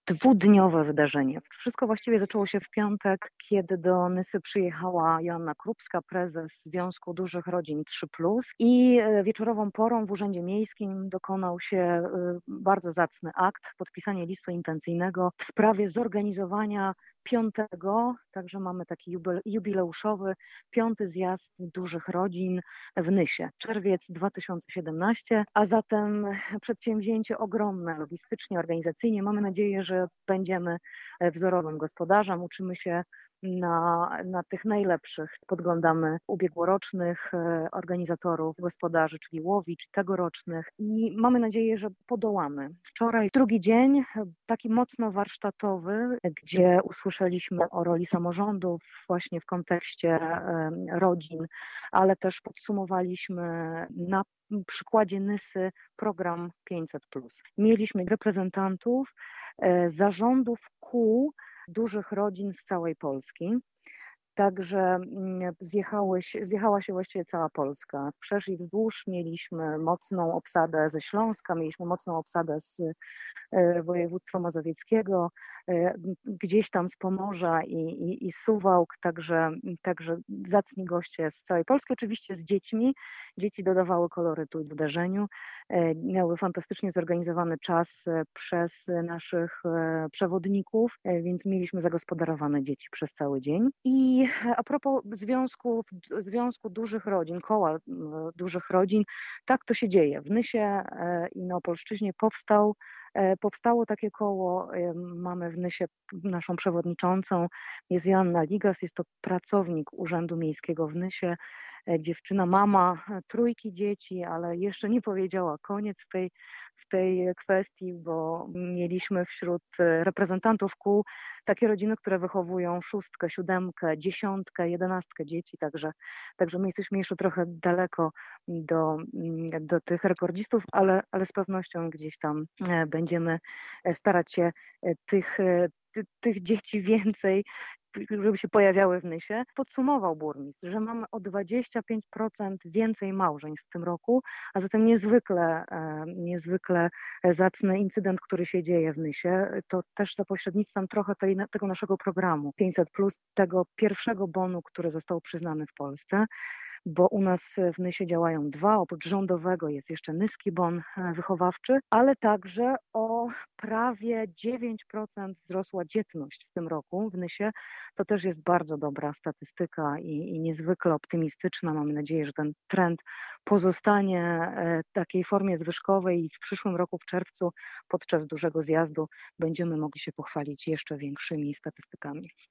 dwudniowe wydarzenie. Wszystko właściwie zaczęło się w piątek, kiedy do Nysy przyjechała Joanna Krupska, prezes Związku Dużych Rodzin 3+, i wieczorową porą w Urzędzie Miejskim dokonał się bardzo zacny akt, podpisanie listu intencyjnego w sprawie zorganizowania piątego, także mamy taki jubileuszowy, piąty zjazd dużych rodzin w Nysie. Czerwiec 2017, a zatem przedsięwzięcie ogromne logistycznie, organizacyjnie. Mamy nadzieję, że będziemy wzorowym gospodarzem, uczymy się na tych najlepszych. Podglądamy ubiegłorocznych organizatorów, gospodarzy, czyli Łowicz, tegorocznych, i mamy nadzieję, że podołamy. Wczoraj drugi dzień, taki mocno warsztatowy, gdzie usłyszeliśmy o roli samorządów właśnie w kontekście rodzin, ale też podsumowaliśmy na przykładzie Nysy program 500+. Mieliśmy reprezentantów zarządów kół dużych rodzin z całej Polski. Także zjechała się właściwie cała Polska. Wszerz i wzdłuż mieliśmy mocną obsadę ze Śląska, mieliśmy mocną obsadę z województwa mazowieckiego, gdzieś tam z Pomorza i Suwałk, także zacni goście z całej Polski, oczywiście z dziećmi. Dzieci dodawały kolorytu wydarzeniu, miały fantastycznie zorganizowany czas przez naszych przewodników, więc mieliśmy zagospodarowane dzieci przez cały dzień. I a propos Związku Dużych Rodzin, koła dużych rodzin, tak to się dzieje. W Nysie i na Opolszczyźnie powstało takie koło. Mamy w Nysie naszą przewodniczącą, jest Joanna Ligas, jest to pracownik Urzędu Miejskiego w Nysie, dziewczyna, mama trójki dzieci, ale jeszcze nie powiedziała koniec w tej kwestii, bo mieliśmy wśród reprezentantów kół takie rodziny, które wychowują 6, 7, 10, 11 dzieci, także my jesteśmy jeszcze trochę daleko do tych rekordzistów, ale z pewnością gdzieś tam będziemy starać się tych dzieci więcej, żeby się pojawiały w Nysie. Podsumował burmistrz, że mamy o 25% więcej małżeństw w tym roku, a zatem niezwykle zacny incydent, który się dzieje w Nysie. To też za pośrednictwem trochę tego naszego programu 500+, tego pierwszego bonu, który został przyznany w Polsce, bo u nas w Nysie działają dwa, oprócz rządowego jest jeszcze Nyski Bon wychowawczy, ale także o prawie 9% wzrosła dzietność w tym roku w Nysie. To też jest bardzo dobra statystyka i niezwykle optymistyczna. Mamy nadzieję, że ten trend pozostanie w takiej formie zwyżkowej i w przyszłym roku w czerwcu podczas dużego zjazdu będziemy mogli się pochwalić jeszcze większymi statystykami.